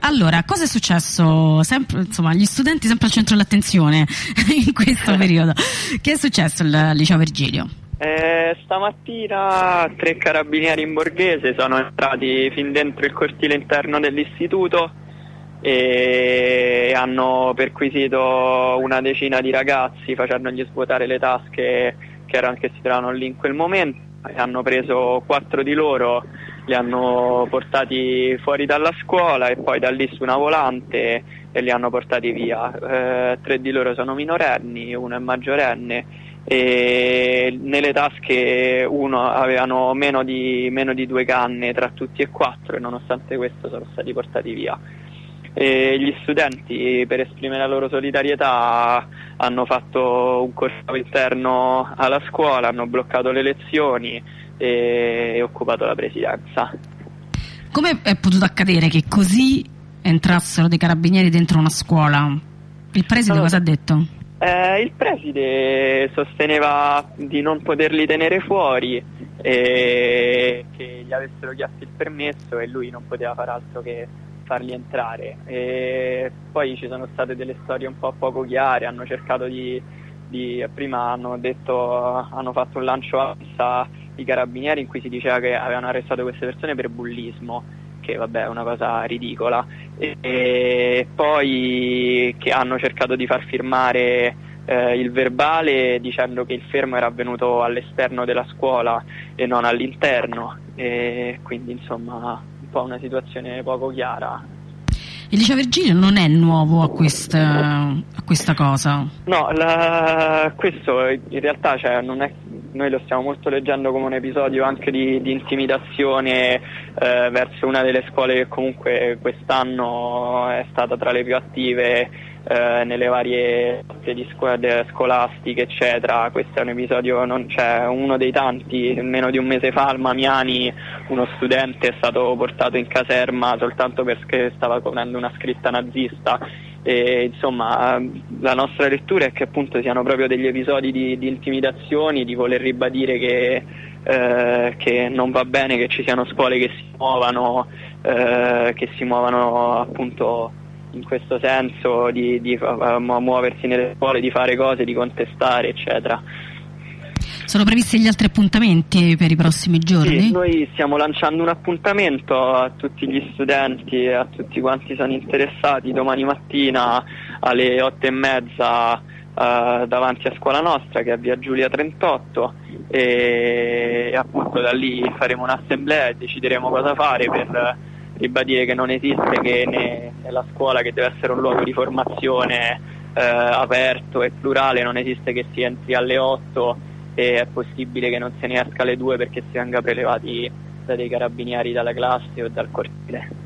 Allora, cosa è successo? Sempre, insomma, gli studenti sempre al centro dell'attenzione in questo periodo. Che è successo al liceo Virgilio? Stamattina 3 carabinieri in Borghese sono entrati fin dentro il cortile interno dell'istituto e hanno perquisito una decina di ragazzi facendogli svuotare le tasche che si trovavano lì in quel momento. Hanno preso 4 di loro, li hanno portati fuori dalla scuola e poi da lì su una volante e li hanno portati via. 3 di loro sono minorenni, uno è maggiorenne e nelle tasche avevano meno di 2 canne tra tutti e 4 e nonostante questo sono stati portati via. E gli studenti, per esprimere la loro solidarietà, hanno fatto un corso interno alla scuola, hanno bloccato le lezioni e occupato la presidenza. Come è potuto accadere che così entrassero dei carabinieri dentro una scuola? Il preside cosa ha detto? Il preside sosteneva di non poterli tenere fuori e che gli avessero chiesto il permesso e lui non poteva far altro che farli entrare. E poi ci sono state delle storie un po' poco chiare, hanno cercato prima hanno fatto un lancio avanza i carabinieri in cui si diceva che avevano arrestato queste persone per bullismo, che vabbè è una cosa ridicola, e poi che hanno cercato di far firmare il verbale dicendo che il fermo era avvenuto all'esterno della scuola e non all'interno, e quindi insomma un po' una situazione poco chiara. Il liceo Virgilio non è nuovo a questa cosa? No, questo in realtà non è. Noi lo stiamo molto leggendo come un episodio anche di intimidazione verso una delle scuole che comunque quest'anno è stata tra le più attive nelle varie lotte scolastiche eccetera. Questo è un episodio, uno dei tanti. Meno di un mese fa al Mamiani uno studente è stato portato in caserma soltanto perché stava coprendo una scritta nazista. E insomma la nostra lettura è che appunto siano proprio degli episodi di intimidazioni, di voler ribadire che non va bene che ci siano scuole che si muovano appunto in questo senso, di muoversi nelle scuole, di fare cose, di contestare eccetera. Sono previsti gli altri appuntamenti per i prossimi giorni? Sì, noi stiamo lanciando un appuntamento a tutti gli studenti e a tutti quanti sono interessati domani mattina alle 8:30 davanti a scuola nostra, che è via Giulia 38, e appunto da lì faremo un'assemblea e decideremo cosa fare per ribadire che non esiste che nella scuola, che deve essere un luogo di formazione aperto e plurale, non esiste che si entri alle 8 e è possibile che non se ne esca alle 2 perché si venga prelevati da dei carabinieri dalla classe o dal cortile.